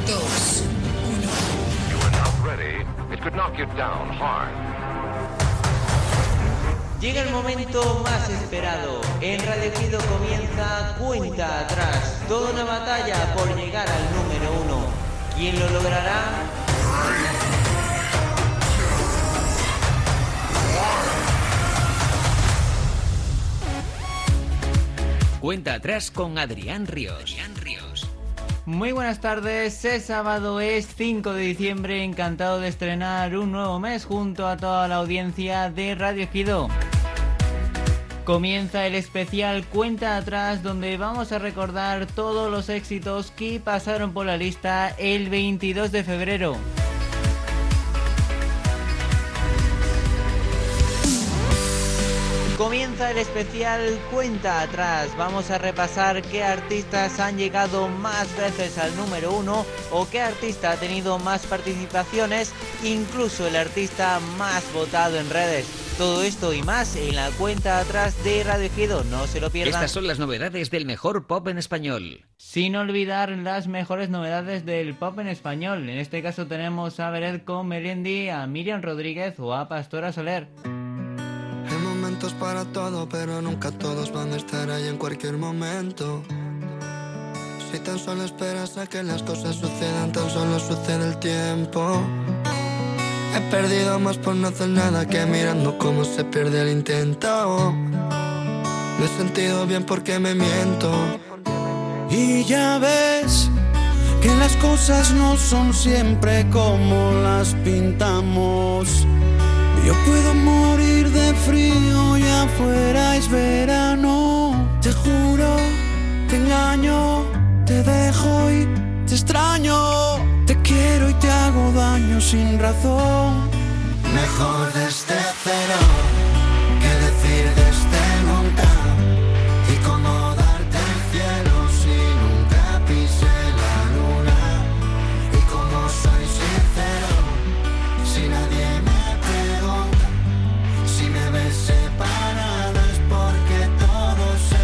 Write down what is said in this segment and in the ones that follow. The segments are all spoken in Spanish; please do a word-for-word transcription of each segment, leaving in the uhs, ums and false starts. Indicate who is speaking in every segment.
Speaker 1: dos, uno.
Speaker 2: You are not ready. It could knock you down hard.
Speaker 3: Llega el momento más esperado. En Radio Ejido comienza Cuenta Atrás. Toda una batalla por llegar al número uno. ¿Quién lo logrará?
Speaker 4: Cuenta Atrás con Adrián Ríos. Adrián Ríos.
Speaker 3: Muy buenas tardes, es sábado, es cinco de diciembre, encantado de estrenar un nuevo mes junto a toda la audiencia de Radio Ejido. Comienza el especial Cuenta Atrás, donde vamos a recordar todos los éxitos que pasaron por la lista el veintidós de febrero. Comienza el especial Cuenta Atrás. Vamos a repasar qué artistas han llegado más veces al número uno o qué artista ha tenido más participaciones, incluso el artista más votado en redes. Todo esto y más en la Cuenta Atrás de Radio Ejido, no se lo pierdan.
Speaker 4: Estas son las novedades del mejor pop en español.
Speaker 3: Sin olvidar las mejores novedades del pop en español. En este caso tenemos a Beret con Melendi, a Miriam Rodríguez o a Pastora Soler.
Speaker 5: Hay momentos para todo, pero nunca todos van a estar ahí en cualquier momento. Si tan solo esperas a que las cosas sucedan, tan solo sucede el tiempo. He perdido más por no hacer nada que mirando cómo se pierde el intento. Me he sentido bien porque me miento.
Speaker 6: Y ya ves que las cosas no son siempre como las pintamos. Yo puedo morir de frío y afuera es verano. Te juro, te engaño, te dejo y te extraño. Te quiero y te hago daño sin razón.
Speaker 5: Mejor desde cero que decir desde nunca. Y cómo darte el cielo si nunca pisé la luna. Y cómo soy sincero si nadie me pregunta. Si me ves separado es porque todo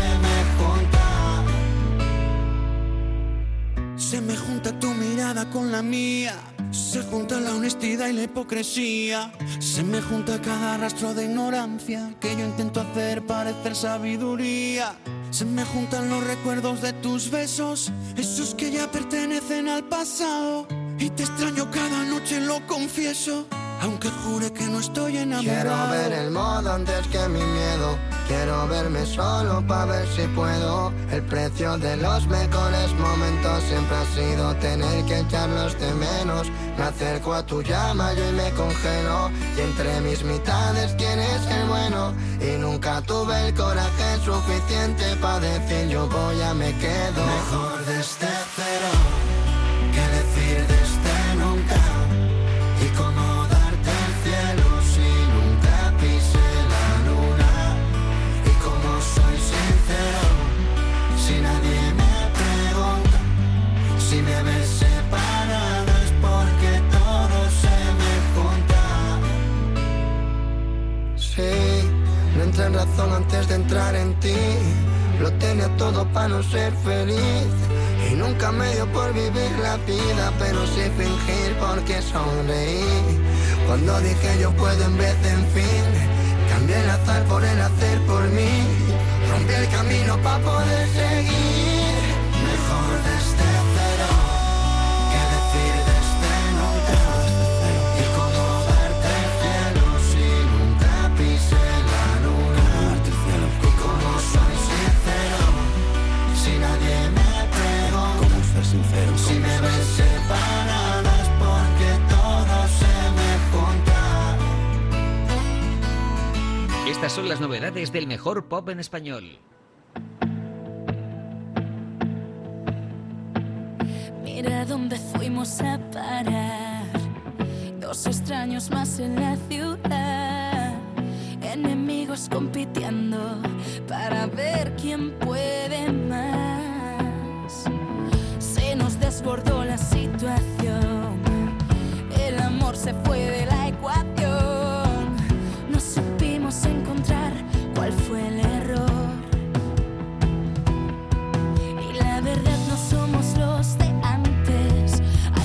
Speaker 5: se me junta.
Speaker 6: Se me junta tu mirada con la mía. Se junta la honestidad y la hipocresía. Se me junta cada rastro de ignorancia que yo intento hacer parecer sabiduría. Se me juntan los recuerdos de tus besos, esos que ya pertenecen al pasado. Y te extraño cada noche, lo confieso, aunque jure que no estoy enamorado.
Speaker 5: Quiero ver el modo antes que mi miedo. Quiero verme solo pa' ver si puedo. El precio de los mejores momentos siempre ha sido tener que echarlos de menos. Me acerco a tu llama yo y me congelo. Y entre mis mitades quién es el bueno. Y nunca tuve el coraje suficiente pa' decir yo voy a me quedo. Mejor desde cero que decir desde nunca. Y cómo darte el cielo si nunca pisé la luna. Y cómo soy sincero si nadie me pregunta. Si me ves separado es porque todo se me junta. Sí, no entré en razón antes de entrar en ti. Lo tenía todo para no ser feliz. Y nunca me dio por vivir la vida, pero sí fingir porque sonreí. Cuando dije yo puedo en vez de en fin, cambié el azar por el hacer por mí. Rompí el camino para poder seguir. Mejor desde cero que decir desde nunca. Y cómo darte el cielo si nunca pisé la luna. Y cómo soy sincero si nadie me sincero, si me ves separadas porque todo se me junta.
Speaker 4: Estas son las novedades del mejor pop en español.
Speaker 7: Mira dónde fuimos a parar. Dos extraños más en la ciudad. Enemigos compitiendo para ver quién puede más. Nos desbordó la situación. El amor se fue de la ecuación. No supimos encontrar cuál fue el error. Y la verdad no somos los de antes.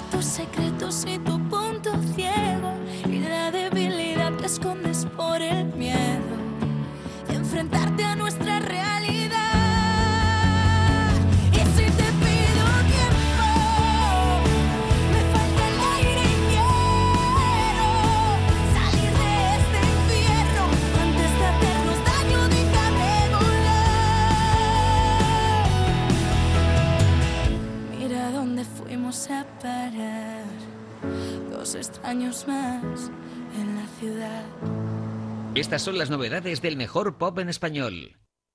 Speaker 7: tus secretos y tu punto ciego y la debilidad que escondes por el miedo. Enfrentarte a nuestra realidad. Y si te pido tiempo, me falta el aire y quiero salir de este infierno antes de hacernos daño. Déjame volar. Mira dónde fuimos a parar, dos extraños más en la ciudad.
Speaker 4: Estas son las novedades del mejor pop en español.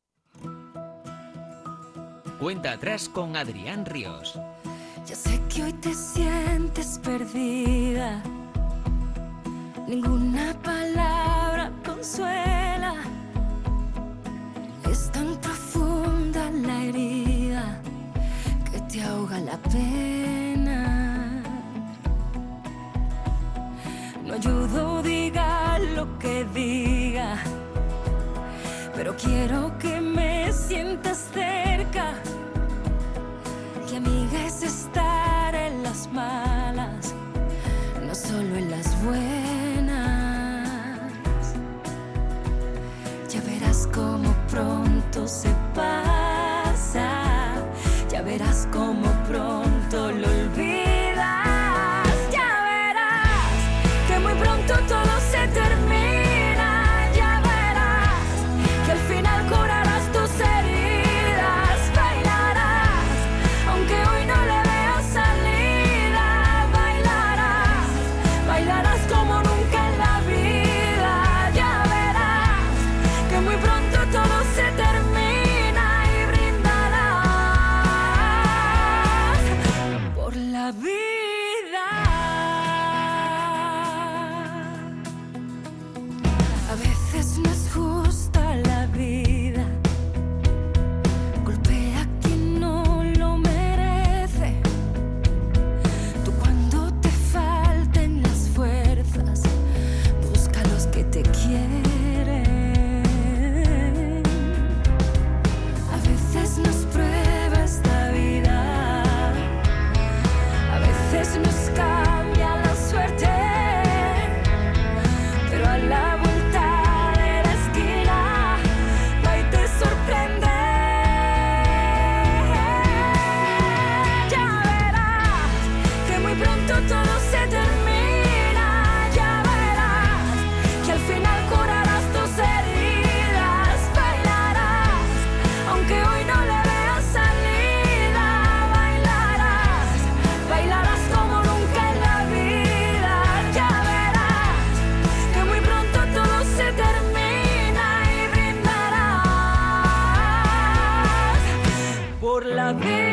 Speaker 4: Cuenta atrás con Adrián Ríos.
Speaker 7: Ya sé que hoy te sientes perdida, ninguna palabra consuela. Es tan profunda la herida que te ahoga la pena. No ayudo, diga lo que diga, pero quiero que me sientas cerca. Que amiga es estar en las malas, no solo en las buenas. Ya verás cómo pronto se pasa, ya verás cómo pronto lo olvidas. Ya verás que muy pronto todo se termina. Ya verás que al final curarás tus heridas. Bailarás aunque hoy no le veas salida. Bailarás, bailarás como nunca en la vida. Ya verás que muy pronto todo se termina y brindarás por la vida. A veces no es justa la vida, golpea a quien no lo merece. Tú cuando te falten las fuerzas, busca a los que te quieren. A veces nos prueba esta vida, a veces nos cambia la suerte, pero a la vuelta de la esquina va y te sorprende. Ya verás que muy pronto todo se termina. Ya verás que al final curarás tus heridas. Bailarás aunque hoy no le veas salida. Bailarás, bailarás como nunca en la vida. Ya verás que muy pronto todo se termina y brindarás por la vida.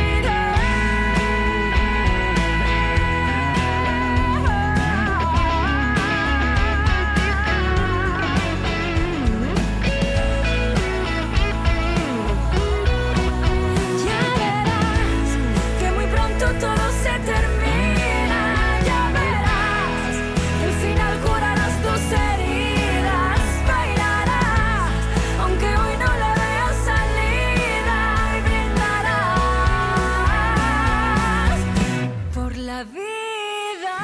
Speaker 7: Ya verás que muy pronto todo se termina. Ya verás que al final curarás tus heridas. Bailarás aunque hoy no le veas salida y brindarás por la vida,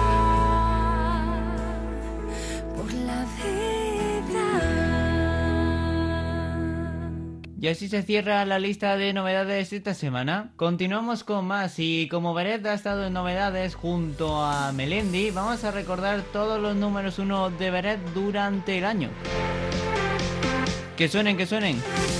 Speaker 7: por la vida.
Speaker 3: Y así se cierra la lista de novedades esta semana. Continuamos con más y como Beret ha estado en novedades junto a Melendi, vamos a recordar todos los números uno de Beret durante el año. Que suenen, que suenen.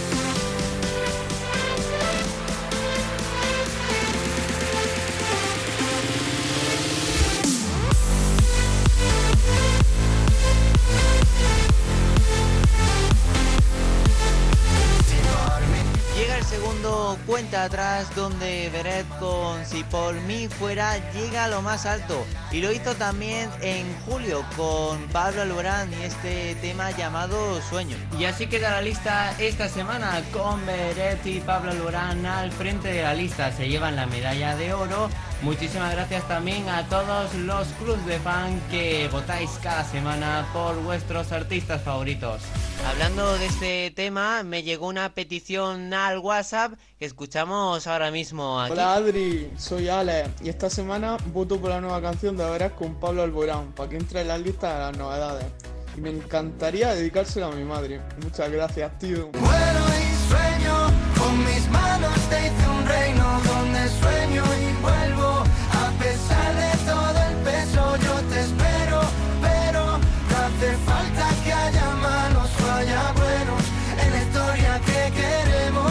Speaker 3: Llega el segundo cuenta atrás donde Beret con Si por mí fuera llega a lo más alto y lo hizo también en julio con Pablo Alborán y este tema llamado Sueño. Y así queda la lista esta semana con Beret y Pablo Alborán al frente de la lista. Se llevan la medalla de oro Muchísimas gracias también a todos los clubs de fan que votáis cada semana por vuestros artistas favoritos. Hablando de este tema, me llegó una petición al WhatsApp que escuchamos ahora mismo aquí.
Speaker 1: Hola Adri, soy Ale y esta semana voto por la nueva canción de Verás con Pablo Alborán para que entre en la lista de las novedades. Y me encantaría dedicársela a mi madre. Muchas gracias, tío.
Speaker 5: Vuelo y sueño, con mis manos te hice un reino donde sueño y vuelvo. A pesar de todo el peso yo te espero, pero no hace falta que haya malos o haya buenos en la historia que queremos.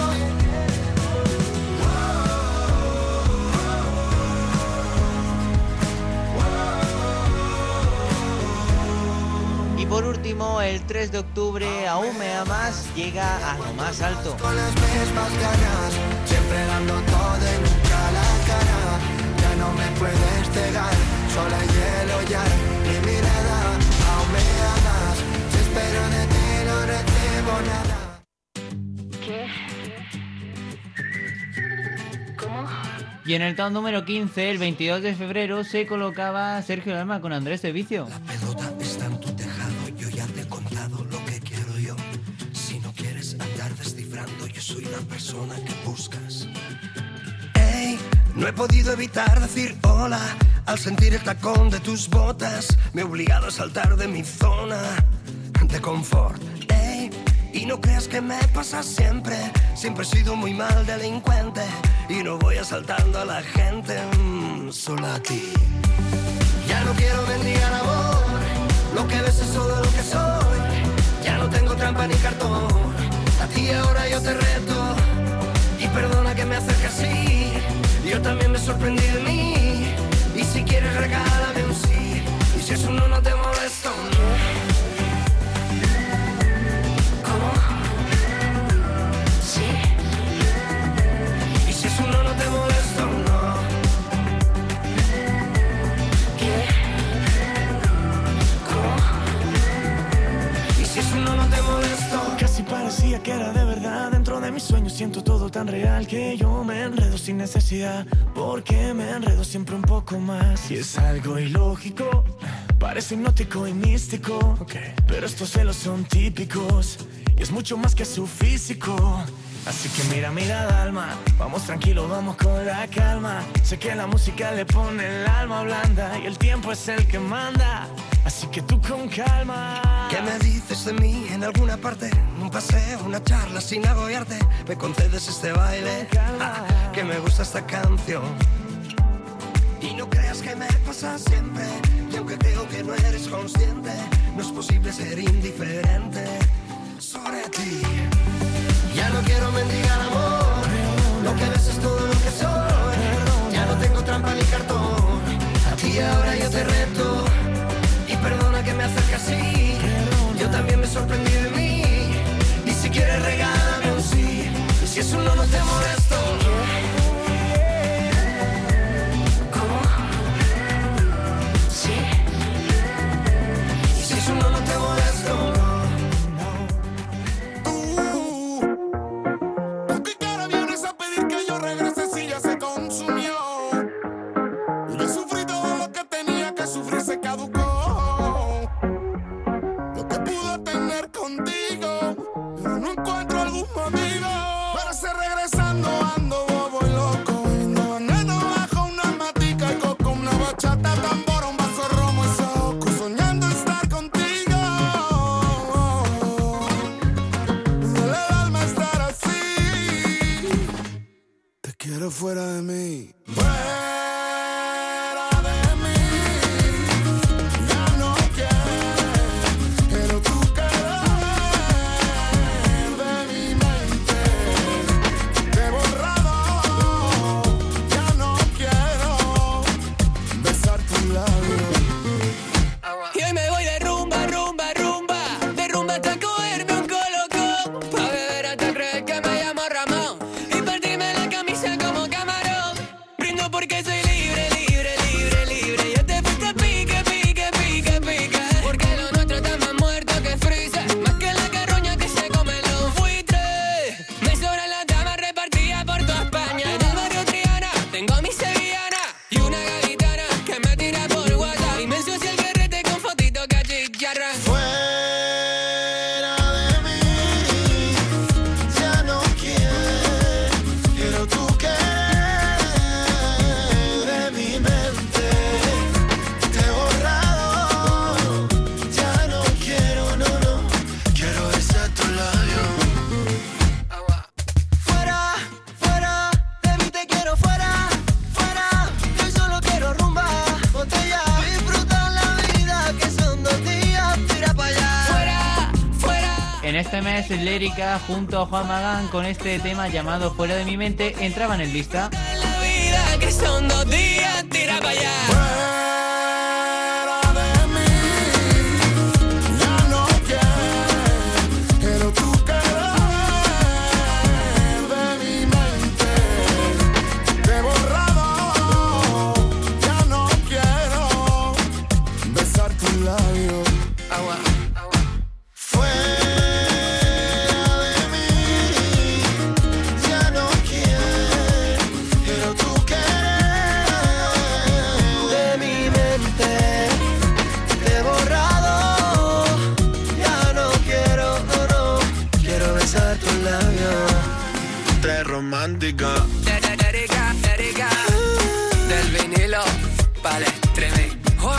Speaker 3: Y por último, el tres de octubre, Aún me amas, llega a lo más alto.
Speaker 5: Con las mismas ganas, siempre dando todo y nunca la cara. Ya no me puedes cegar, solo hay hielo ya, mi mirada. Aún me amas, si espero de ti no recibo nada.
Speaker 7: ¿Qué? ¿Cómo?
Speaker 3: Y en el top número quince, el veintidós de febrero, se colocaba Sergio Dalma con Andrés de Vicio.
Speaker 8: La pelota está en tu tejado, yo ya te he contado lo que quiero yo. Si no quieres andar descifrando, yo soy la persona que buscas. Ey, no he podido evitar decir hola al sentir el tacón de tus botas. Me he obligado a saltar de mi zona de confort. Ey, y no creas que me pasa siempre. Siempre he sido muy mal delincuente y no voy asaltando a la gente, mmm, solo a ti. Ya no quiero mendigar amor, lo que ves es solo lo que soy. Ya no tengo trampa ni cartón, a ti ahora yo te reto. Y perdona que me acerque así, yo también me sorprendí de mí. Y si quieres regálame un sí, y si eso no, no te molesto, no. ¿Cómo? Sí. Y si eso no, no te molesto, no. ¿Qué? ¿Cómo? Y si eso no, no te molesto.
Speaker 9: Casi parecía que era de verdad. Dentro de mis sueños siento todo tan real que yo me enredo sin necesidad. Porque me enredo siempre un poco más. Y es algo ilógico, parece hipnótico y místico, okay. Pero estos celos son típicos y es mucho más que su físico. Así que mira, mira Dalma, vamos tranquilo, vamos con la calma. Sé que la música le pone el alma blanda y el tiempo es el que manda. Así que tú con calma.
Speaker 8: ¿Qué me dices de mí en alguna parte? Un paseo, una charla sin agobiarte. ¿Me concedes este baile? Ah, que me gusta esta canción. Y no creas que me pasa siempre. Y aunque creo que no eres consciente, no es posible ser indiferente sobre ti. Ya no quiero mendigar amor, lo que ves es todo lo que soy. Ya no tengo trampa ni cartón, a ti ahora yo te reto. Y perdona que me acerque así, yo también me sorprendí de mí. Y si quieres regálame un sí, y si eso no, no te molesto. ¿Cómo? Sí. Y si eso no, no te molesto.
Speaker 6: Fuera de mí.
Speaker 5: Fuera de mí, ya no quieres, pero tú quieres de mi mente. Te he borrado, ya no quiero besar tus labios.
Speaker 9: Y hoy me voy de rumba, rumba, rumba, de rumba hasta cogerme un colocón, pa' beber hasta creer que me llamo Ramón y partirme la camisa como camarón. Brindo porque soy libre, libre, libre, libre. Yo te fuiste pique, pique, pique, pique, porque lo nuestro está más muerto que freezer, más que la carroña que se come los buitres. Me sobran las damas repartidas por toda España. En el barrio Triana tengo mi sevillana y
Speaker 3: En este mes, Lérica junto a Juan Magán con este tema llamado Fuera de mi mente entraban en lista.
Speaker 10: La vida que son dos días, tira para allá. Romántica, Erika, Erika, del vinilo, vale, treme,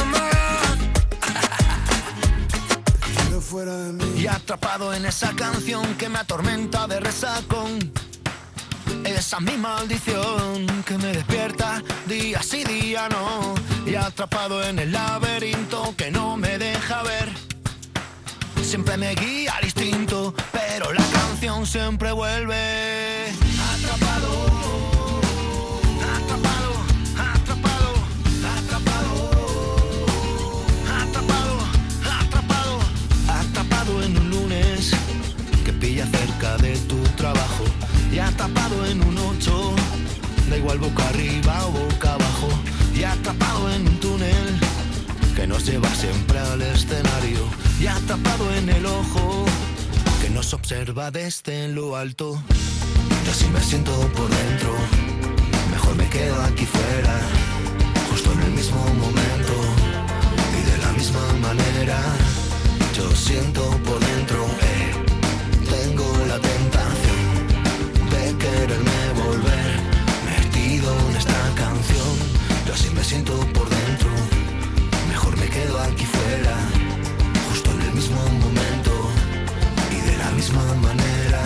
Speaker 9: fuera de mí. Y atrapado en esa canción que me atormenta de resacón. Esa mi maldición que me despierta día sí día no. Y atrapado en el laberinto que no me deja ver. Siempre me guía al instinto, pero la canción siempre vuelve. Atrapado, atrapado, atrapado, atrapado, atrapado, atrapado, atrapado en un lunes que pilla cerca de tu trabajo. Y atrapado en un ocho, da igual boca arriba o boca abajo. Y atrapado en un túnel que nos lleva siempre al escenario. Y atrapado en el ojo que nos observa desde lo alto. Yo así me siento por dentro, mejor me quedo aquí fuera, justo en el mismo momento y de la misma manera. Yo siento por dentro, eh, tengo la tentación de quererme volver, metido en esta canción. Yo así me siento por dentro, mejor me quedo aquí fuera, justo en el mismo momento y de la misma manera.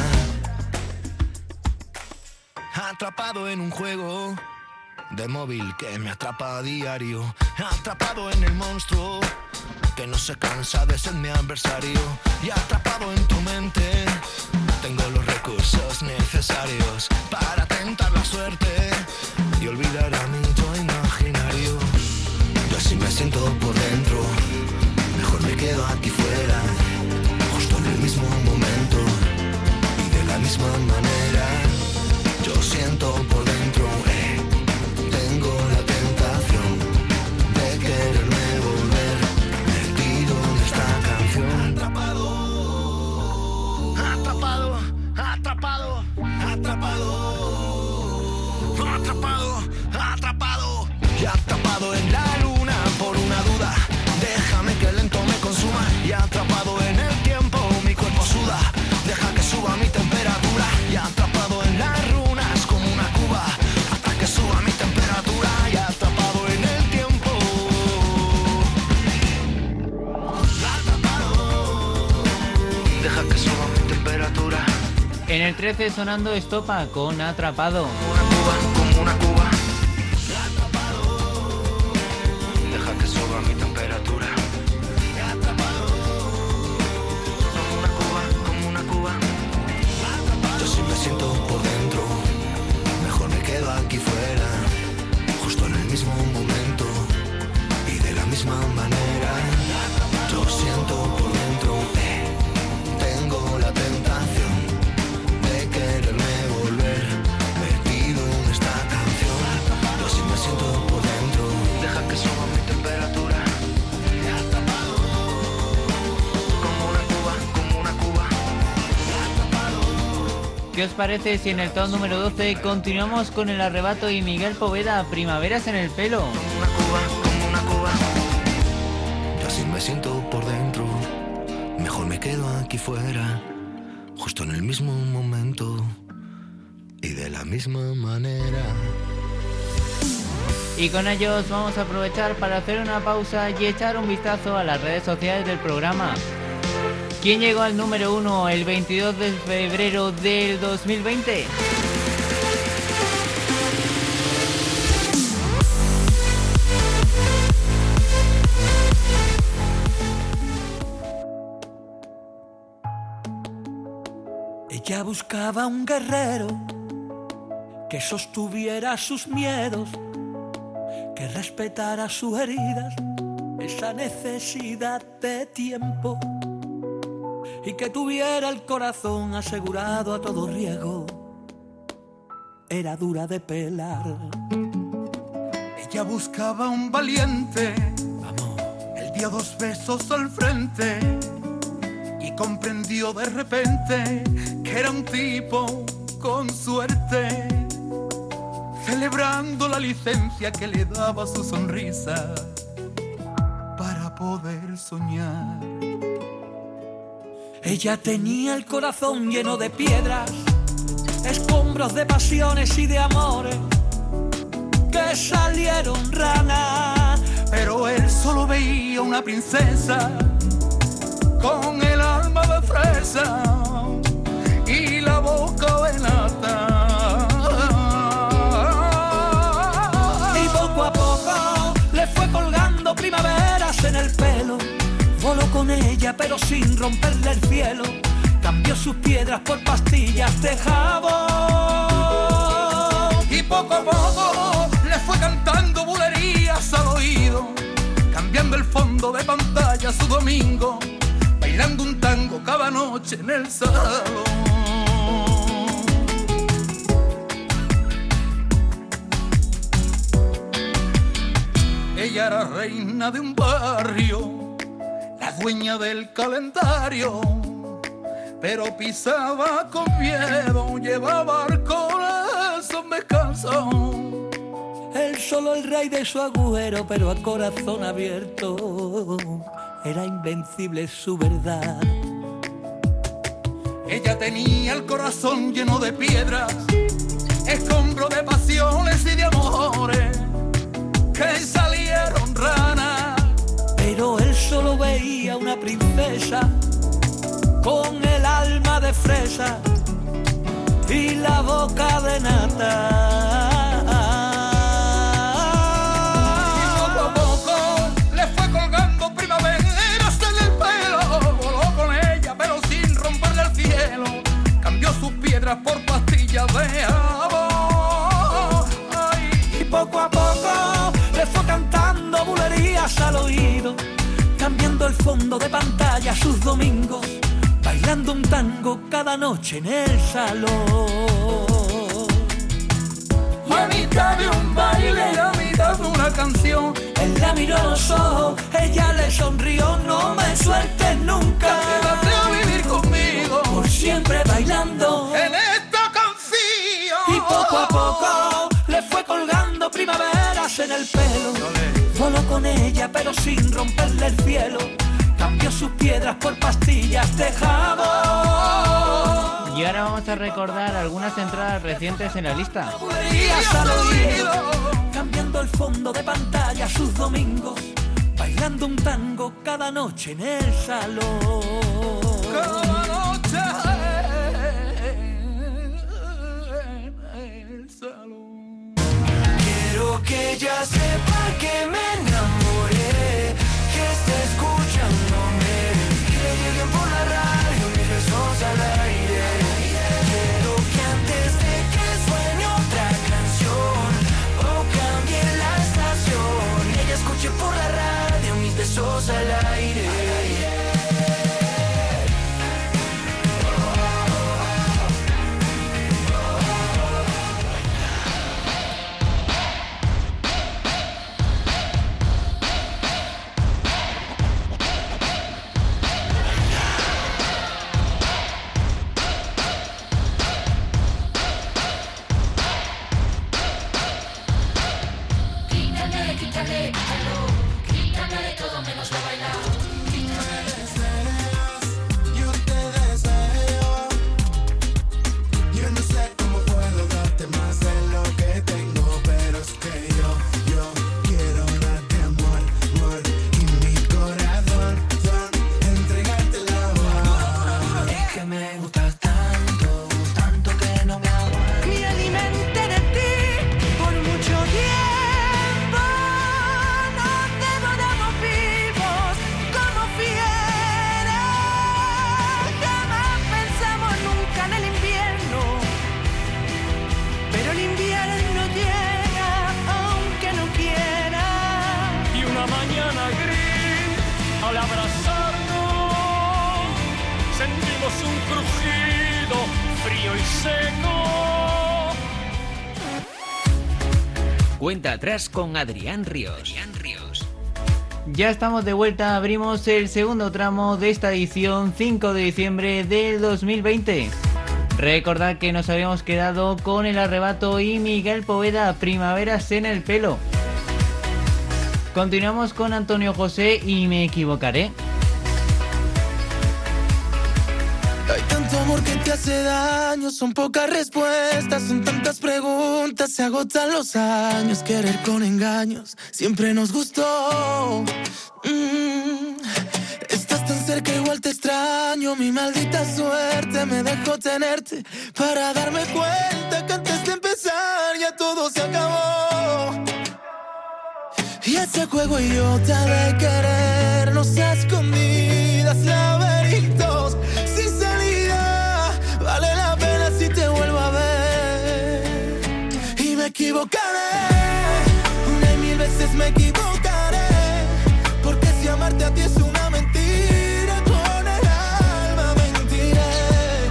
Speaker 9: Atrapado en un juego de móvil que me atrapa a diario. Atrapado en el monstruo que no se cansa de ser mi adversario. Y atrapado en tu mente tengo los recursos necesarios para tentar la suerte y olvidar a mi yo imaginario. Yo así me siento por dentro, mejor me quedo aquí fuera, justo en el mismo momento y de la misma manera. Yo siento por dentro, eh, tengo la tentación de quererme volver, metido en esta canción. Atrapado, atrapado, atrapado, atrapado, atrapado, atrapado. Y atrapado en la luna por una duda, déjame que el lento me consuma. Y atrapado en el tiempo, mi cuerpo suda, deja que suba mi temperatura. Y atrapado en las runas como una cuba, hasta que suba mi temperatura. Y atrapado en el tiempo, atrapado, deja que suba mi temperatura.
Speaker 3: En el trece sonando Estopa con Atrapado.
Speaker 9: Como una cuba, como una cuba. Deja que suba mi temperatura. Atrapado, como una cuba, como una cuba. Yo sí me siento por dentro, mejor me quedo aquí fuera, justo en el mismo momento y de la misma manera. Yo siento por dentro, eh, tengo la tentación de quererme volver, metido en esta canción. Yo sí me siento por dentro, deja que suba mi temperatura. Atrapado, como una cuba, como una cuba.
Speaker 3: ¿Qué os parece si en el top número doce continuamos con El Arrebato y Miguel Poveda, Primaveras en el pelo?
Speaker 9: Como una cuba, como una cuba. Yo así me siento por dentro, mejor me quedo aquí fuera, justo en el mismo momento y de la misma manera.
Speaker 3: Y con ellos vamos a aprovechar para hacer una pausa y echar un vistazo a las redes sociales del programa. ¿Quién llegó al número uno el veintidós de febrero del dos mil veinte?
Speaker 11: Ella buscaba un guerrero que sostuviera sus miedos, que respetara sus heridas, esa necesidad de tiempo, y que tuviera el corazón asegurado a todo riesgo. Era dura de pelar.
Speaker 12: Ella buscaba un valiente,
Speaker 11: vamos,
Speaker 12: él dio dos besos al frente y comprendió de repente que era un tipo con suerte, celebrando la licencia que le daba su sonrisa para poder soñar.
Speaker 11: Ella tenía el corazón lleno de piedras, escombros de pasiones y de amores que salieron ranas,
Speaker 12: pero él solo veía una princesa con el alma de fresa y la boca de nata.
Speaker 11: Y poco a poco le fue colgando primaveras en el pelo, voló con ella pero sin romperle el cielo, cambió sus piedras por pastillas de jabón.
Speaker 12: Y poco a poco le fue cantando bulerías al oído, cambiando el fondo de pantalla su domingo, bailando un tango cada noche en el salón. Ella era reina de un barrio, la dueña del calendario, pero pisaba con miedo, llevaba el corazón descalzo.
Speaker 11: Él solo el rey de su agujero, pero a corazón abierto, era invencible su verdad.
Speaker 12: Ella tenía el corazón lleno de piedras, escombro de pasiones y de amores que salieron ranas,
Speaker 11: pero él solo veía una princesa con el alma de fresa y la boca de nata.
Speaker 12: Y poco a poco le fue colgando primaveras en el pelo, voló con ella pero sin romperle el cielo, cambió sus piedras por pastillas de jabón.
Speaker 11: Y poco a poco le fue cantando bulerías al oído, cambiando el fondo de pantalla sus domingos, bailando un tango cada noche en el salón.
Speaker 12: Y a mitad de un baile, a mitad de una canción,
Speaker 11: él la miró a los ojos, ella le sonrió, no me sueltes nunca,
Speaker 12: quédate a vivir conmigo,
Speaker 11: por siempre bailando
Speaker 12: en esta canción.
Speaker 11: Y poco a poco le fue colgando primaveras en el pelo, voló con ella pero sin romperle el cielo, cambió sus piedras por pastillas de jabón.
Speaker 3: Y ahora vamos a recordar algunas entradas recientes en la lista.
Speaker 11: Cambiando el fondo de pantalla sus domingos, bailando un tango cada noche en el salón.
Speaker 12: Cada noche en el salón.
Speaker 9: Quiero que ella sepa que me enamoré, que esté escuchándome, que lleguen por la radio mis besos al aire. Quiero que antes de que suene otra canción o cambie la estación, ella escuche por la radio mis besos al aire.
Speaker 10: Quítale, quítale, quítalo, quítale todo menos lo bailado.
Speaker 11: al abrazarnos sentimos un crujido frío y seco.
Speaker 4: Cuenta atrás con Adrián Ríos. Adrián Ríos.
Speaker 3: Ya estamos de vuelta, abrimos el segundo tramo de esta edición cinco de diciembre del dos mil veinte. Recordad que nos habíamos quedado con El Arrebato y Miguel Poveda, Primaveras en el pelo. Continuamos con Antonio José y Me equivocaré.
Speaker 9: Hay tanto amor que te hace daño, son pocas respuestas, son tantas preguntas, se agotan los años, querer con engaños, siempre nos gustó. Mm. Estás tan cerca, igual te extraño, mi maldita suerte me dejó tenerte para darme cuenta que antes de empezar ya todo se acabó. Y ese juego idiota de querernos a escondidas, laberintos sin salida, vale la pena si te vuelvo a ver. Y me equivocaré, una y mil veces me equivocaré, porque si amarte a ti es una mentira, con el alma mentiré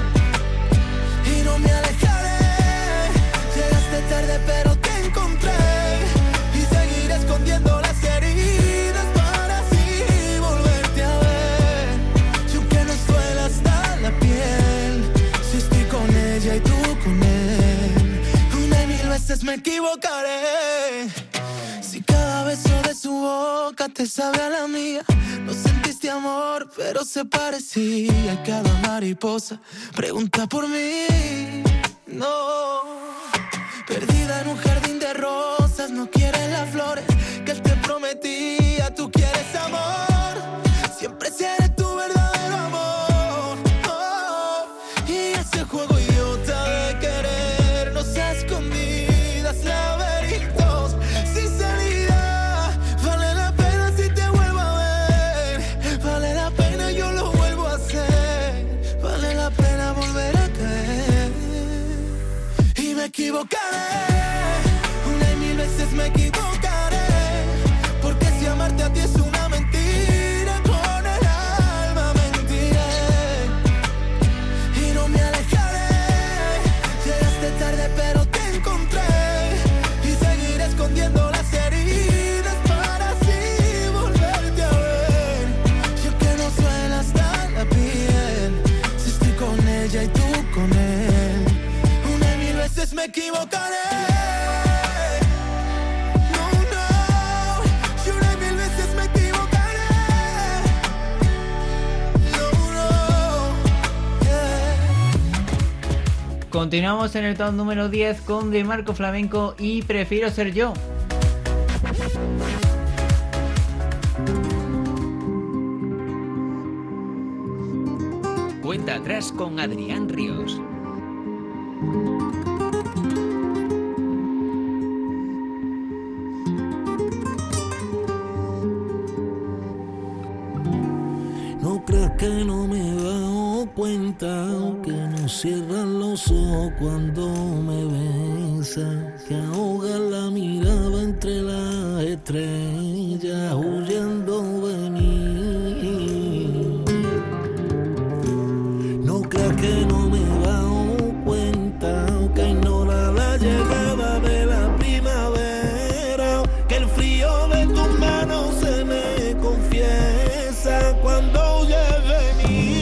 Speaker 9: y no me alejaré. Llegaste tarde pero te encontré y seguiré escondiendo las heridas para así volverte a ver. Y aunque nos duela hasta la piel, si estoy con ella y tú con él, una y mil veces me equivocaré. Si cada beso de su boca te sabe a la mía, no sentiste amor, pero se parecía. Y cada mariposa pregunta por mí. No, perdida en un jardín de rosas, no quieres las flores que él te prometía. Tú quieres amor, siempre seré tu verdadero amor. Oh, y ese juego idiota de querernos a escondidas, laberintos sin salida, vale la pena si te vuelvo a ver, vale la pena, yo lo vuelvo a hacer, vale la pena volver a caer. Y me equivocaré, una y mil veces me equivocaré, porque si amarte a ti es una mentira, con el alma mentiré y no me alejaré. Llegaste tarde pero te encontré y seguiré escondiendo las heridas para así volverte a ver. Y aunque no suena hasta la piel, si estoy con ella y tú con él, una y mil veces me equivocaré. No, no, y una y mil veces me equivocaré. No, no, yeah.
Speaker 3: Continuamos en el top número diez con De Marco Flamenco y Prefiero ser yo.
Speaker 4: Cuenta atrás con Adrián Ríos.
Speaker 13: No creas que no me he dado cuenta, que no cierran los ojos cuando me besas, que ahogas la mirada entre las estrellas huyendo de mí. No creas que no me he dado cuenta, que ignora la llegada de la primavera, que el frío de tus manos se me confiesa cuando huyes de mí.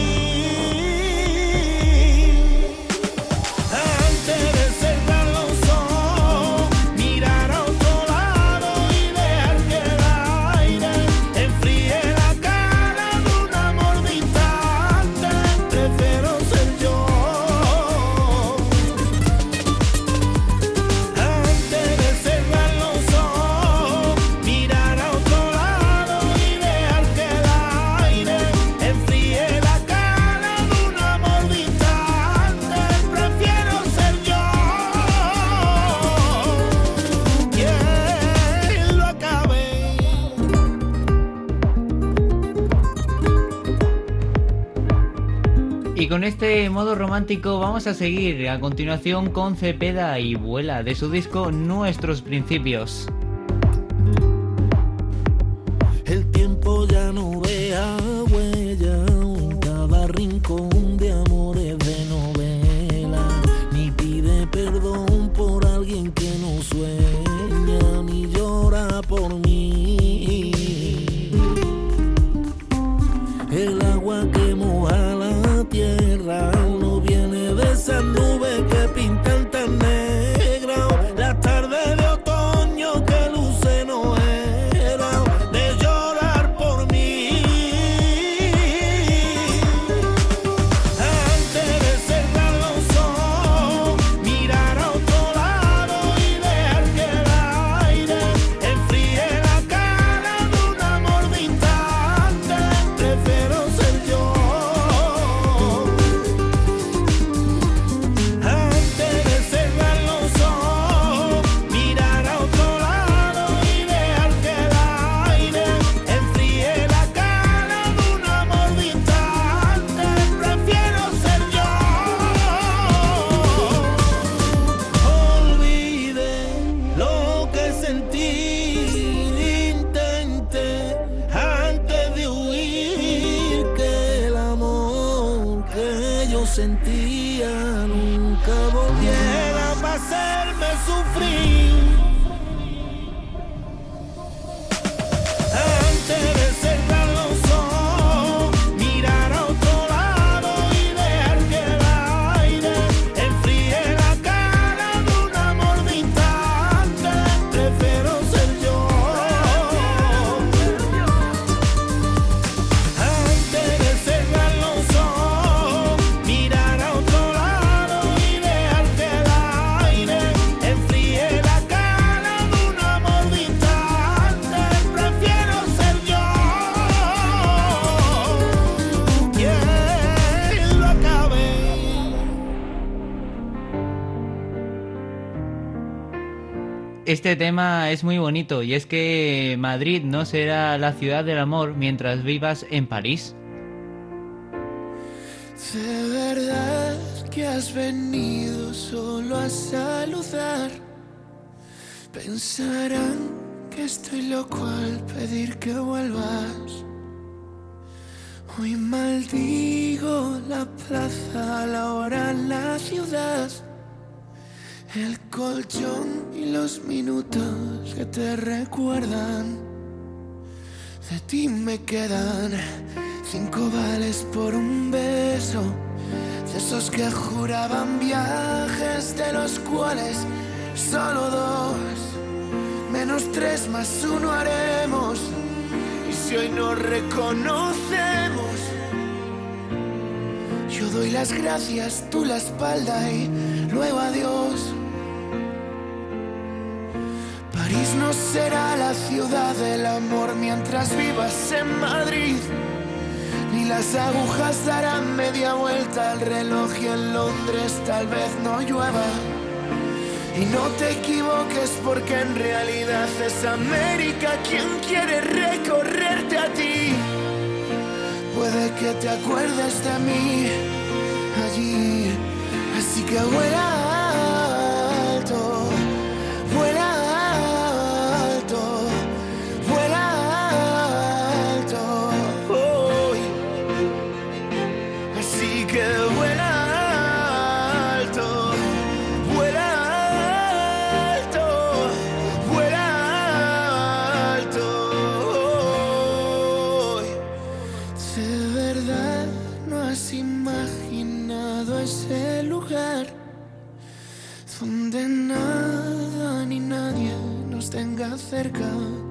Speaker 13: Antes de cerrar los ojos, mirar a otro lado y dejar que el aire enfríe la cara de un amor distante, prefiero ser yo. Antes de cerrar los ojos, mirar a otro lado y dejar que el aire enfríe la cara de un amor distante, prefiero ser yo quien lo acabe.
Speaker 3: Y con este modo romántico vamos a seguir a continuación con Cepeda y Vuela, de su disco Nuestros Principios.
Speaker 13: El tiempo ya no deja sentía, nunca volviera a hacerme sufrir. Antes de cerrar los ojos, mirar a otro lado y dejar que el aire enfríe la cara de un amor distante, prefiero ser yo. Antes de cerrar los ojos, mirar a otro lado y dejar que el aire enfríe la cara de un amor distante, prefiero ser yo quien lo acabe.
Speaker 3: Este tema es muy bonito y es que Madrid no será la ciudad del amor mientras vivas en París.
Speaker 13: De verdad que has venido solo a saludar. Pensarán que estoy loco al pedir que vuelvas. Hoy maldigo la plaza, la hora, la ciudad, el colchón y los minutos que te recuerdan. De ti me quedan cinco vales por un beso, de esos que juraban viajes, de los cuales solo dos, menos tres más uno haremos. Y si hoy nos reconocemos, yo doy las gracias, tú la espalda y luego adiós. París no será la ciudad del amor mientras vivas en Madrid, ni las agujas darán media vuelta al reloj y en Londres tal vez no llueva. Y no te equivoques porque en realidad es América quien quiere recorrerte a ti. Puede que te acuerdes de mí allí, así que vuela alto, vuela alto, vuela alto hoy. Así que vuela alto, vuela alto, vuela alto hoy. De verdad no has imaginado ese lugar donde nada ni nadie nos tenga cerca.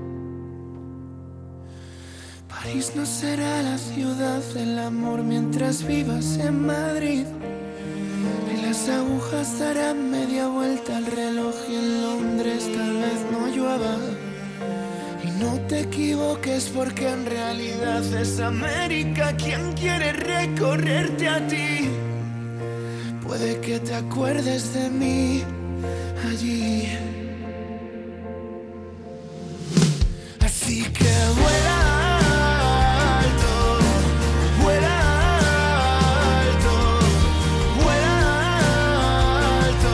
Speaker 13: París no será la ciudad del amor mientras vivas en Madrid, y las agujas darán media vuelta al reloj y en Londres tal vez no llueva. Y no te equivoques porque en realidad es América quien quiere recorrerte a ti. Puede que te acuerdes de mí allí. Así que vuela alto, vuela alto, vuela alto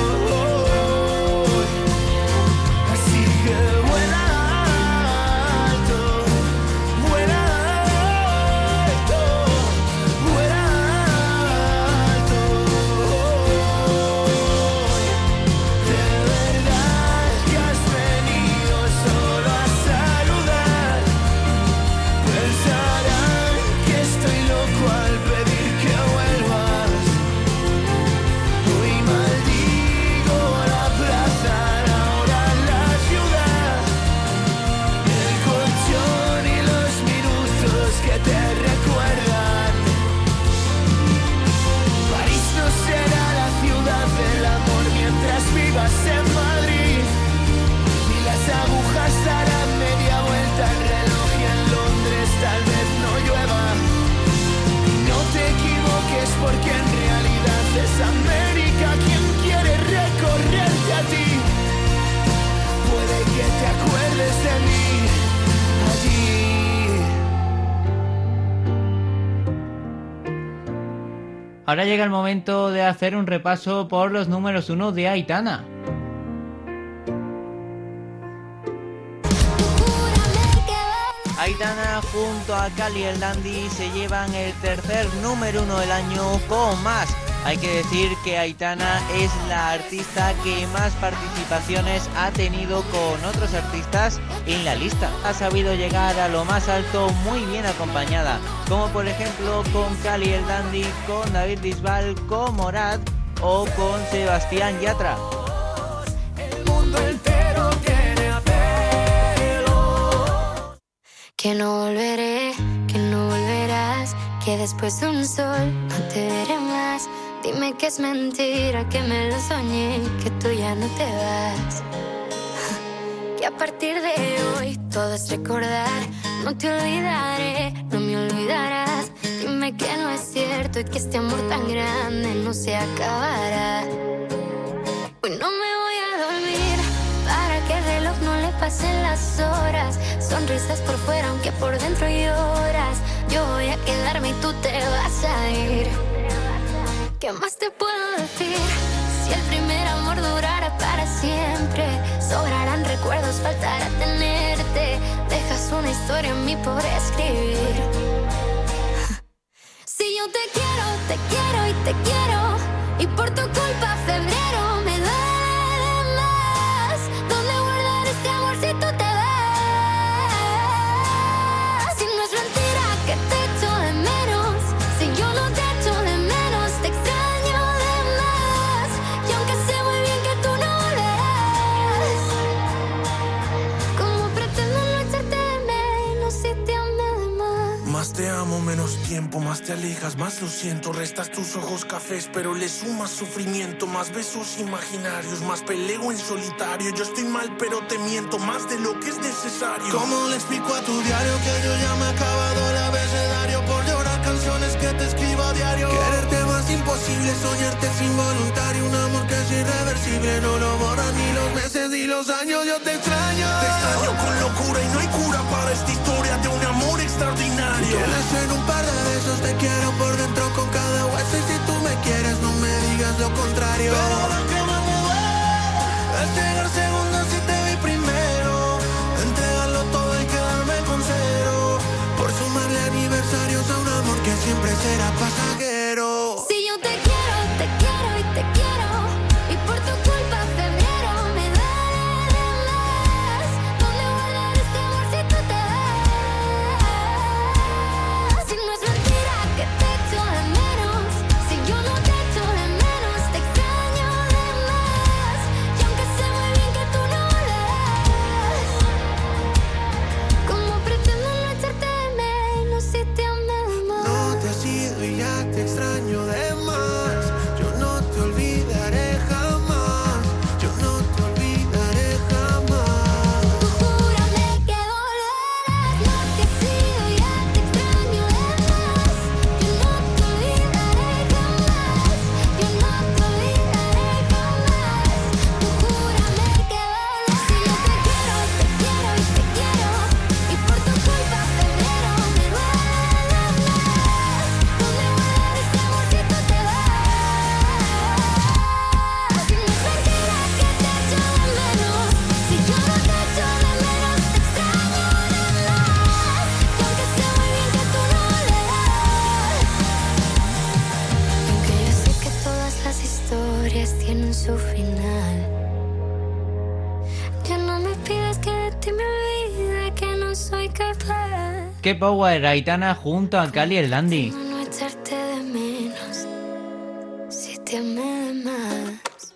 Speaker 13: hoy. Así que vuela alto, vuela alto, vuela alto hoy. De verdad que has venido solo a saludar. Pensarán que estoy loco al pedir que vuelvas. Hoy maldigo la plaza, la hora, la ciudad, el colchón y los minutos que te recuerdan. París no será la ciudad del amor mientras vivas en Madrid, ni las agujas darán media vuelta al reloj y en Londres tal vez no llueva. Y no te equivoques porque en realidad es América quien quiere recorrerte a ti. Puede que te acuerdes de mí allí.
Speaker 3: Ahora llega el momento de hacer un repaso por los números uno de Aitana. Aitana junto a Cali el Dandy se llevan el tercer número uno del año con Más. Hay que decir que Aitana es la artista que más participaciones ha tenido con otros artistas en la lista. Ha sabido llegar a lo más alto muy bien acompañada, como por ejemplo con Cali el Dandy, con David Bisbal, con Morad o con Sebastián Yatra.
Speaker 7: El mundo entero tiene a pelo. Que no volveré, que no volverás, que después de un sol no te veré más. Dime que es mentira, que me lo soñé, que tú ya no te vas. Que a partir de hoy todo es recordar. No te olvidaré, no me olvidarás. Dime que no es cierto y que este amor tan grande no se acabará. Hoy no me voy a dormir para que el reloj no le pasen las horas. Sonrisas por fuera aunque por dentro lloras. Yo voy a quedarme y tú te vas a ir. ¿Qué más te puedo decir? Si el primer amor durara para siempre, sobrarán recuerdos, faltará tenerte. Dejas una historia en mí por escribir. Si yo te quiero, te quiero y te quiero, y por tu culpa febrero me duele más. ¿Dónde guardar este amor si tú te vas? Si no es mentira que te echo de menos, si yo no te echo de menos, te extraño de más. Y aunque sé muy bien que tú no volverás, ¿cómo pretendo no echarte de menos si te amé de más?
Speaker 9: Más te amo, menos tiempo, más te alejas, más lo siento. Restas tus ojos cafés, pero le sumas sufrimiento. Más besos imaginarios, más peleo en solitario. Yo estoy mal, pero te miento más de lo que es necesario.
Speaker 6: ¿Cómo le explico a tu diario que yo ya me he acabado el abecedario por llorar canciones que te escribo a diario? Quererte más imposible, soñarte es involuntario. Un amor que es irreversible, no lo borran ni los meses ni los años. Yo te extraño,
Speaker 9: te extraño con locura y no hay cura para esta historia de un amor extraordinario.
Speaker 6: Quieres en un par de besos, te quiero por dentro con cada hueso. Y si tú me quieres, no me digas lo contrario. Pero lo que más me duele es llegar segundo si te vi primero. Entregarlo todo y quedarme con cero, por sumarle aniversarios a un amor que siempre será pasajero.
Speaker 7: Si yo te quiero, te quiero y te quiero, y por tu culpa febrero me duele más. ¿Dónde guardar este amor si tú te vas? Si no es mentira que te echo de menos, si yo no te echo de menos, te extraño de más. Y aunque sé muy bien que tú no volverás, ¿cómo pretendo no echarte de menos si te amé de más?
Speaker 6: No te has ido y ya te extraño de más. Yo no te olvidaré jamás. Yo no te olvidaré jamás.
Speaker 7: Tú júrame que volverás. No te has ido y ya te extraño de más. Yo no te olvidaré jamás. Yo no te olvidaré jamás. Tú júrame que volverás. Si yo te quiero, te quiero y te quiero, y por tu culpa febrero me duele más. ¿Dónde guardar este amor si tú te vas? Si no es mentira que te echo de menos, si yo no te echo de menos, te extraño de más. Y aunque sé muy bien que tú no volverás, aunque yo sé que todas las historias tienen su final, ya no me pidas que de ti me olvide, que no soy capaz.
Speaker 3: Qué power, Aitana junto a Cali el Dandy.
Speaker 7: No echarte de menos si te amé de más.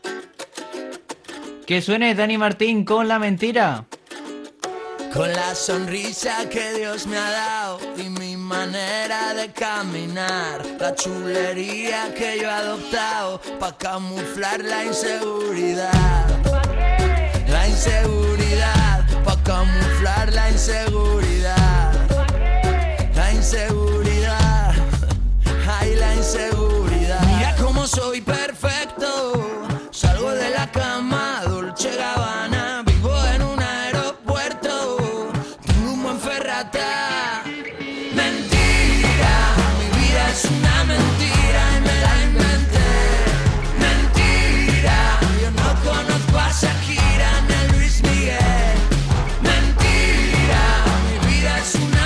Speaker 3: Que suene Dani Martín con La Mentira.
Speaker 11: Con la sonrisa que Dios me ha dado y mi manera de caminar, la chulería que yo he adoptado pa' camuflar la inseguridad. La inseguridad, pa' camuflar la inseguridad. La inseguridad, ay, la inseguridad. Mira cómo soy perfecto, salgo de la cama, Dolce Gabbana, vivo en un aeropuerto, tengo un buen Ferrata. Mentira, mi vida es una mentira y me la inventé. Mentira, yo no conozco a Shakira ni a Luis Miguel. Mentira, mi vida es una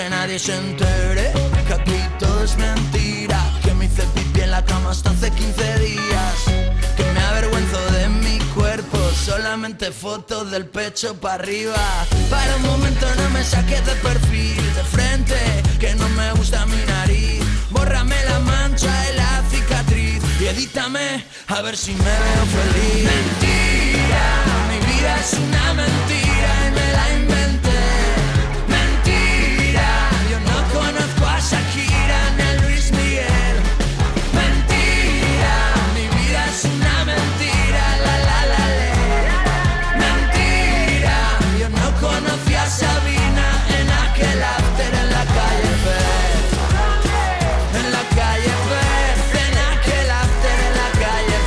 Speaker 14: que nadie se entere, que aquí todo es mentira, que me hice pipí en la cama hasta hace quince días, que me avergüenzo de mi cuerpo, solamente fotos del pecho para arriba. Para un momento no me saques de perfil, de frente, que no me gusta mi nariz. Bórrame la mancha y la cicatriz y edítame a ver si me veo feliz. Mentira, mi vida es una mentira y me la inventé. Mentira, yo no conozco a Shakira ni a Luis Miguel. Mentira, mi vida es una mentira, la la la la. Mentira, yo no conocí a Sabina en aquel after en la calle Fer. En la calle Fer, en aquel after en la calle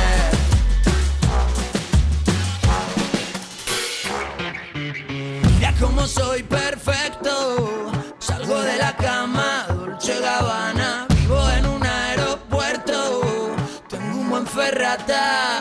Speaker 14: Fer. Ya como soy perfecto, salgo de la cama, Dolce Gabbana, vivo en un aeropuerto, tengo un buen Ferrata.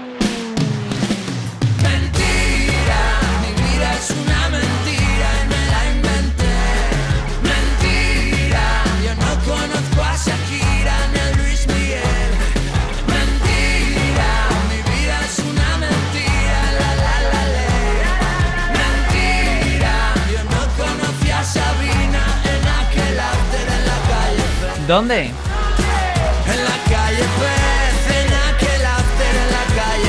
Speaker 14: Mentira, mi vida es una mentira y me la inventé. Mentira, yo no conozco a Shakira ni a Luis Miguel. Mentira, mi vida es una mentira, la la la la. Mentira, yo no conocí a Sabina en aquel after en la calle Fer.
Speaker 3: ¿Dónde?
Speaker 14: En la calle Fer, en aquel after en la calle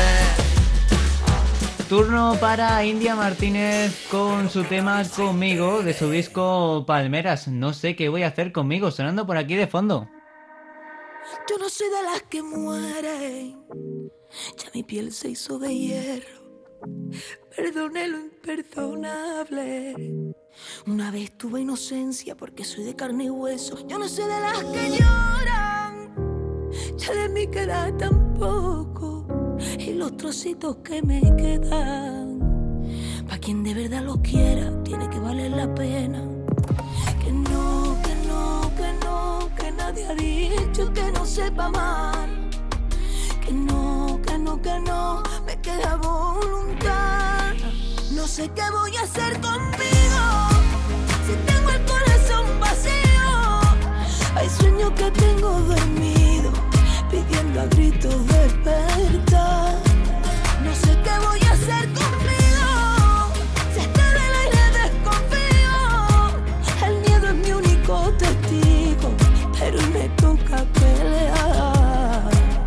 Speaker 14: Fer.
Speaker 3: Turno para India Martínez con su tema Conmigo de su disco Palmeras. No sé qué voy a hacer conmigo, sonando por aquí de fondo.
Speaker 15: Yo no soy de las que mueren, ya mi piel se hizo de hierro. Perdone lo imperdonable. Una vez tuve inocencia porque soy de carne y hueso. Yo no soy de las que lloran, ya de mi queda tampoco. Y los trocitos que me quedan, pa' quien de verdad lo quiera, tiene que valer la pena. Que no, que no, que no, que nadie ha dicho que no sepa amar. Que no, que no, que no, me queda voluntad. No sé qué voy a hacer conmigo si tengo el corazón vacío. Hay sueños que tengo dormido, pidiendo a gritos despertar. No sé qué voy a hacer conmigo si está del aire desconfío. El miedo es mi único testigo, pero me toca pelear.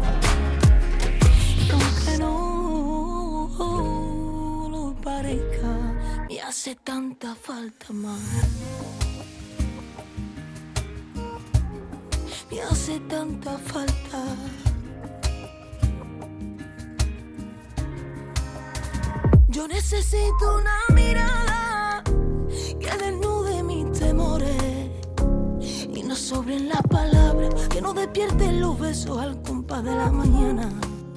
Speaker 15: Y aunque no lo parezca, me hace tanta falta más. Me hace tanta falta. Yo necesito una mirada que desnude mis temores y no sobren las palabras, que no despierten los besos al compás de la mañana.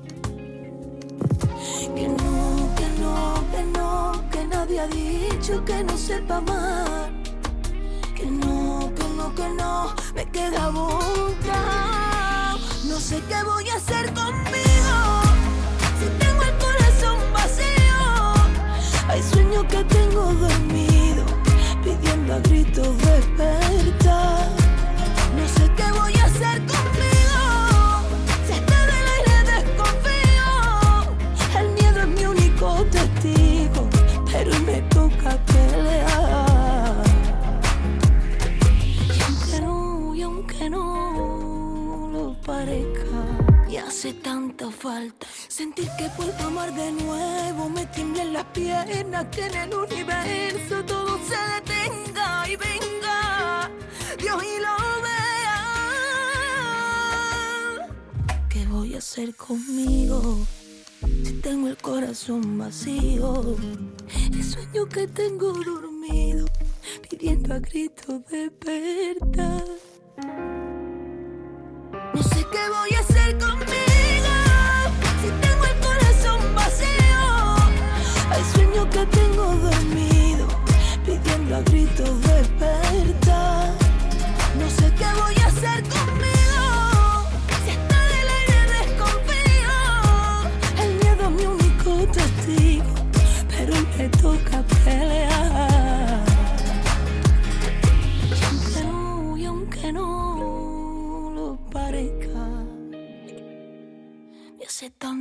Speaker 15: Que no, que no, que no, que nadie ha dicho que no sepa amar. Que no, que no, que no, me queda voluntad. No sé qué voy a hacer conmigo si tengo el corazón vacío. Hay sueños que tengo dormido, pidiendo a gritos despertar. No sé qué voy a hacer conmigo si está del aire desconfío. El miedo es mi único testigo, pero me toca pelear. Y aunque no, y aunque no lo parezca, me hace tanta falta sentir que puedo amar de nuevo. Me tiemblan las piernas, que en el universo todo se detenga y venga Dios y lo vea. ¿Qué voy a hacer conmigo si tengo el corazón vacío? El sueño que tengo dormido, pidiendo a gritos despertar. No sé qué voy a hacer conmigo si tengo el corazón vacío. Hay sueños que tengo dormido, pidiendo a gritos despertar. No sé qué voy a hacer conmigo si está del aire desconfío. El miedo es mi único testigo, pero me toca pelear.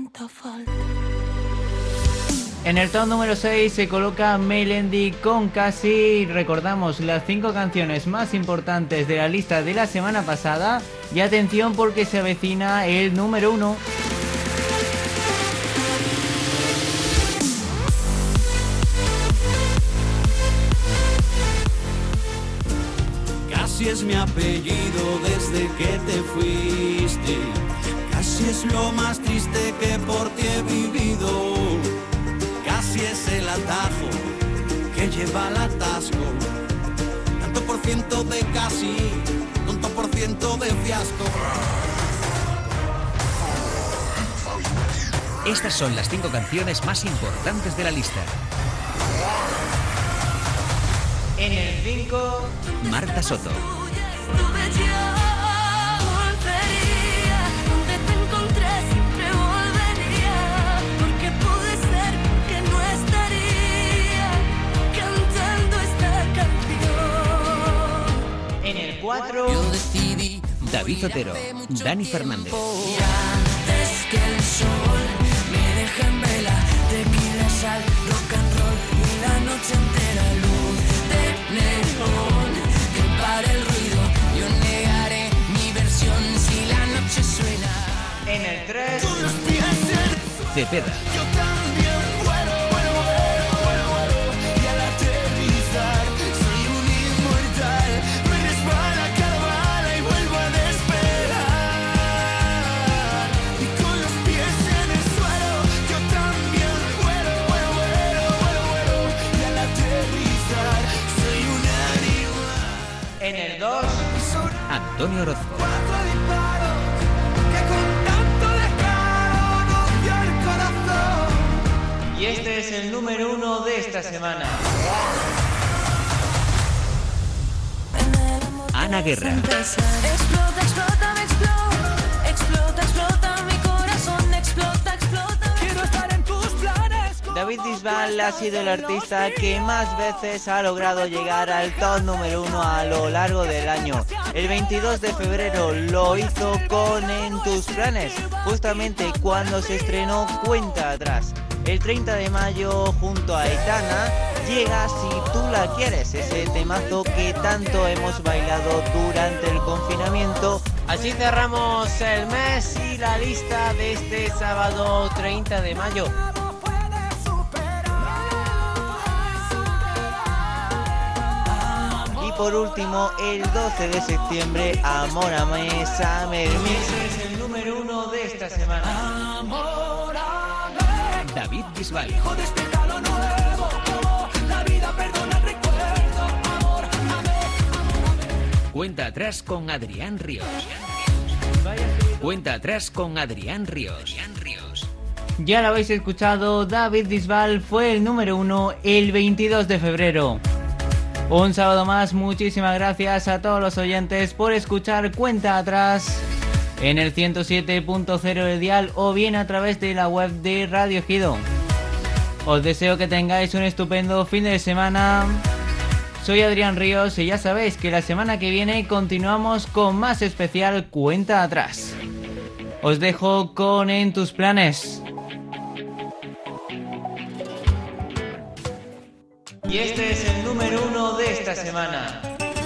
Speaker 15: tanta falta.
Speaker 3: En el top número seis se coloca Melendi con Casi. Recordamos las cinco canciones más importantes de la lista de la semana pasada. Y atención porque se avecina el número uno.
Speaker 6: Casi es mi apellido desde que te fuiste. Casi es lo más triste que por ti he vivido. Casi es el atajo que lleva al atasco. Tanto por ciento de casi, tanto por ciento de fiasco.
Speaker 4: Estas son las cinco canciones más importantes de la lista.
Speaker 3: En el cinco,
Speaker 4: Marta Soto.
Speaker 3: En el cuatro,
Speaker 4: Yo decidí David Otero, Dani Fernández.
Speaker 14: Y antes que el sol me deje en vela, tequila, sal, rock and roll y la noche entera luz de neón que pare el ruido. Yo negaré mi versión si la noche suena.
Speaker 3: En el tres,
Speaker 4: Cepeda.
Speaker 14: Yo también vuelo, vuelo, vuelo, vuelo, vuelo. Y al aterrizar soy un inmortal. Me resbala cada bala y vuelvo a despegar. Y con los pies en el suelo, yo también vuelo, vuelo, vuelo, vuelo, vuelo. Y al aterrizar soy un animal.
Speaker 3: en el dos,
Speaker 4: Antonio Orozco.
Speaker 14: Cuatro disparos que con tanto descaro nos dio el corazón.
Speaker 3: y este es el número uno de esta semana.
Speaker 4: Ana Guerra.
Speaker 7: Explota, explota, me explota, explota, explota, mi corazón explota, explota.
Speaker 11: Quiero estar en tus planes.
Speaker 3: David Bisbal ha sido el artista que más veces ha logrado llegar al top número uno a lo largo del año. El veintidós de febrero lo hizo con En tus planes, justamente cuando se estrenó Cuenta atrás. El treinta de mayo, junto a Aitana, llega Si tú la quieres, ese temazo que tanto hemos bailado durante el confinamiento. Así cerramos el mes y la lista de este sábado treinta de mayo. Y por último, el doce de septiembre, Amor a Mesa Mermis es el número uno de esta semana.
Speaker 4: David Bisbal.
Speaker 11: De este calor nuevo, oh, la vida perdona el recuerdo, amor, amé.
Speaker 4: Cuenta atrás con Adrián Ríos. Cuenta atrás con Adrián Ríos.
Speaker 3: Ya lo habéis escuchado, David Bisbal fue el número uno el veintidós de febrero. Un sábado más, muchísimas gracias a todos los oyentes por escuchar Cuenta atrás en el ciento siete punto cero del dial o bien a través de la web de Radio Ejido. Os deseo que tengáis un estupendo fin de semana. Soy Adrián Ríos y ya sabéis que la semana que viene continuamos con más especial Cuenta atrás. Os dejo con En tus planes. Y este es el número uno de esta semana.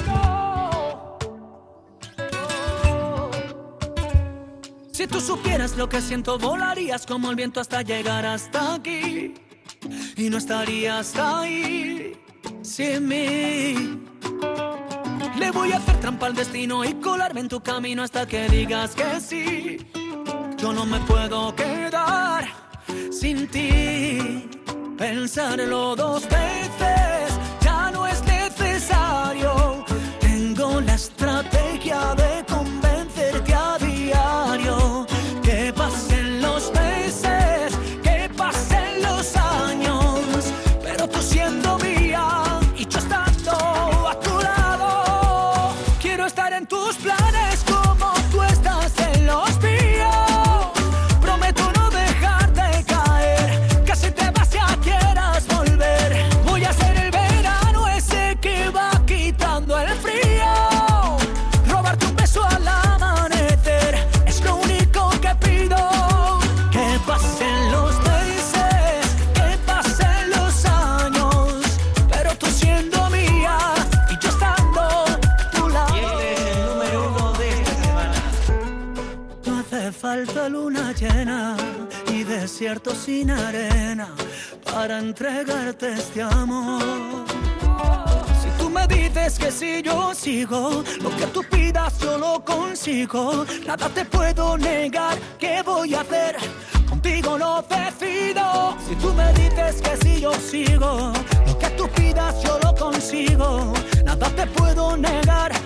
Speaker 11: Si tú supieras lo que siento, volarías como el viento hasta llegar hasta aquí. Y no estarías ahí sin mí. Le voy a hacer trampa al destino y colarme en tu camino hasta que digas que sí. Yo no me puedo quedar sin ti. Pensarlo dos veces ya no es necesario. Tengo la estrategia de convencerte a diario. Que pasen los meses, que pasen los años, pero tú siendo mía y yo estando a tu lado. Quiero estar en tus planes como tú estás en los míos. Prometo no dejarte caer, que si te vas ya quieras volver. Voy a ser desierto sin arena para entregarte este amor. Si tú me dices que si yo sigo, lo que tú pidas yo lo consigo. Nada te puedo negar, ¿qué voy a hacer? Contigo lo decido. Si tú me dices que si yo sigo, lo que tú pidas yo lo consigo. Nada te puedo negar,